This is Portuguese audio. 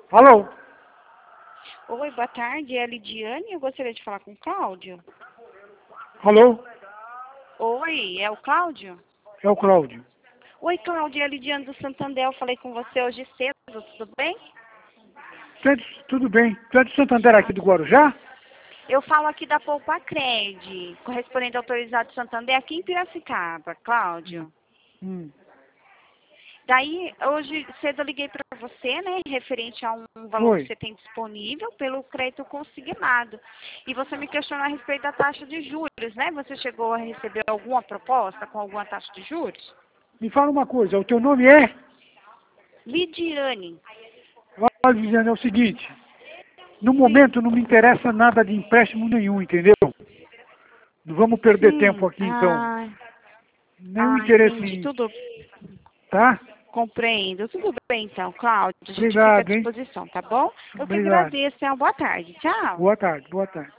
Alô? Oi, boa tarde, é a Lidiane. Eu gostaria de falar com o Cláudio. Alô? Oi, é o Cláudio? É o Cláudio. Oi, Cláudio, é a Lidiane do Santander. Eu falei com você hoje cedo, tudo bem? Tudo bem. Tu é de Santander aqui do Guarujá? Eu falo aqui da Poupa Cred, correspondente autorizado de Santander, aqui em Piracicaba, Cláudio. Hum. Daí, hoje cedo eu liguei para você, né, referente a um valor Foi. que você tem disponível pelo crédito consignado. E você me questionou a respeito da taxa de juros, né? Você chegou a receber alguma proposta com alguma taxa de juros? Me fala uma coisa, o teu nome é? Lidiane. Olha, Viviane, é o seguinte. No Sim. momento não me interessa nada de empréstimo nenhum, entendeu? Não vamos perder tempo aqui então. Nenhum interesse Entendi. em... Tudo Tá? compreendo. Tudo bem, então, Cláudio. A gente fica à Obrigado, hein? disposição, tá bom? Eu que Obrigado. agradeço. Uma boa tarde. Tchau. Boa tarde, boa tarde.